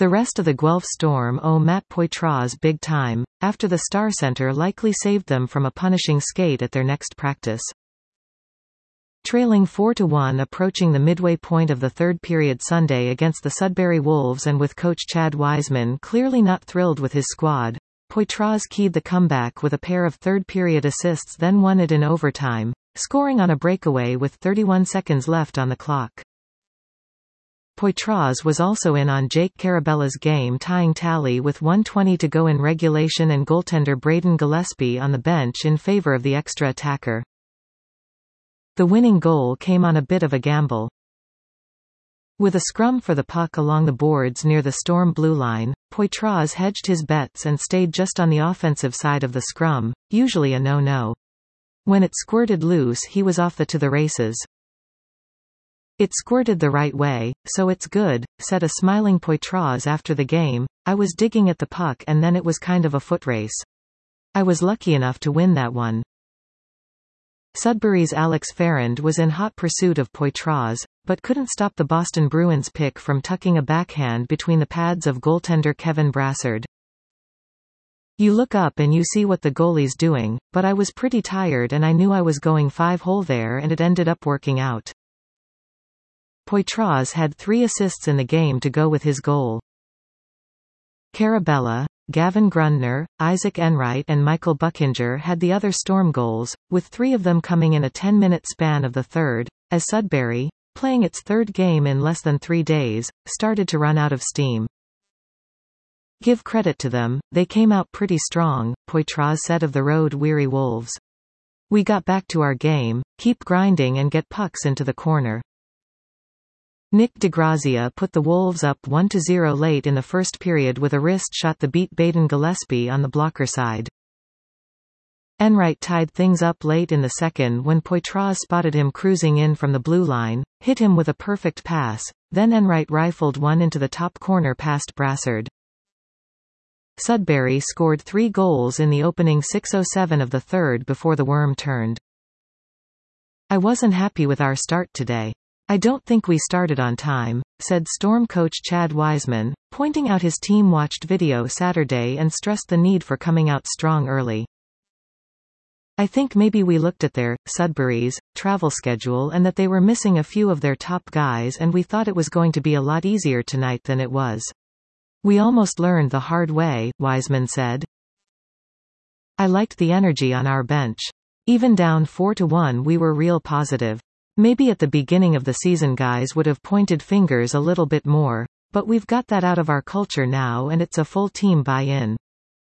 The rest of the Guelph Storm owe Matt Poitras big time, after the Star Center likely saved them from a punishing skate at their next practice. Trailing 4-1 approaching the midway point of the third period Sunday against the Sudbury Wolves and with coach Chad Wiseman clearly not thrilled with his squad, Poitras keyed the comeback with a pair of third-period assists, then won it in overtime, scoring on a breakaway with 31 seconds left on the clock. Poitras was also in on Jake Carabella's game-tying tally with 1:20 to go in regulation and goaltender Braden Gillespie on the bench in favor of the extra attacker. The winning goal came on a bit of a gamble. With a scrum for the puck along the boards near the Storm blue line, Poitras hedged his bets and stayed just on the offensive side of the scrum, usually a no-no. When it squirted loose, he was off to the races. "It squirted the right way, so it's good," said a smiling Poitras after the game. "I was digging at the puck and then it was kind of a foot race. I was lucky enough to win that one." Sudbury's Alex Ferrand was in hot pursuit of Poitras, but couldn't stop the Boston Bruins pick from tucking a backhand between the pads of goaltender Kevin Brassard. "You look up and you see what the goalie's doing, but I was pretty tired and I knew I was going 5-hole there and it ended up working out." Poitras had 3 assists in the game to go with his goal. Carabella, Gavin Grundner, Isaac Enright and Michael Buchinger had the other Storm goals, with 3 of them coming in a 10-minute span of the third, as Sudbury, playing its third game in less than 3 days, started to run out of steam. "Give credit to them, they came out pretty strong," Poitras said of the road-weary Wolves. "We got back to our game, keep grinding and get pucks into the corner." Nick DeGrazia put the Wolves up 1-0 late in the first period with a wrist shot that beat Braden Gillespie on the blocker side. Enright tied things up late in the second when Poitras spotted him cruising in from the blue line, hit him with a perfect pass, then Enright rifled one into the top corner past Brassard. Sudbury scored 3 goals in the opening 6:07 of the third before the worm turned. "I wasn't happy with our start today. I don't think we started on time," said Storm coach Chad Wiseman, pointing out his team-watched video Saturday and stressed the need for coming out strong early. "I think maybe we looked at their, Sudbury's, travel schedule and that they were missing a few of their top guys and we thought it was going to be a lot easier tonight than it was. We almost learned the hard way," Wiseman said. "I liked the energy on our bench. Even down 4-1 we were real positive. Maybe at the beginning of the season guys would have pointed fingers a little bit more, but we've got that out of our culture now and it's a full team buy-in."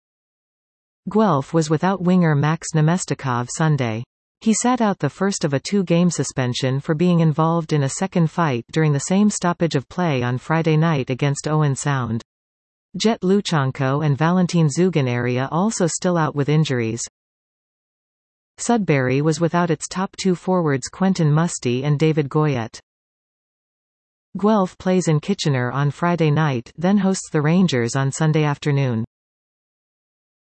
Guelph was without winger Max Nemestikov Sunday. He sat out the first of a 2-game suspension for being involved in a second fight during the same stoppage of play on Friday night against Owen Sound. Jet Luchanko and Valentin Zugan also still out with injuries. Sudbury was without its top 2 forwards Quentin Musty and David Goyette. Guelph plays in Kitchener on Friday night, then hosts the Rangers on Sunday afternoon.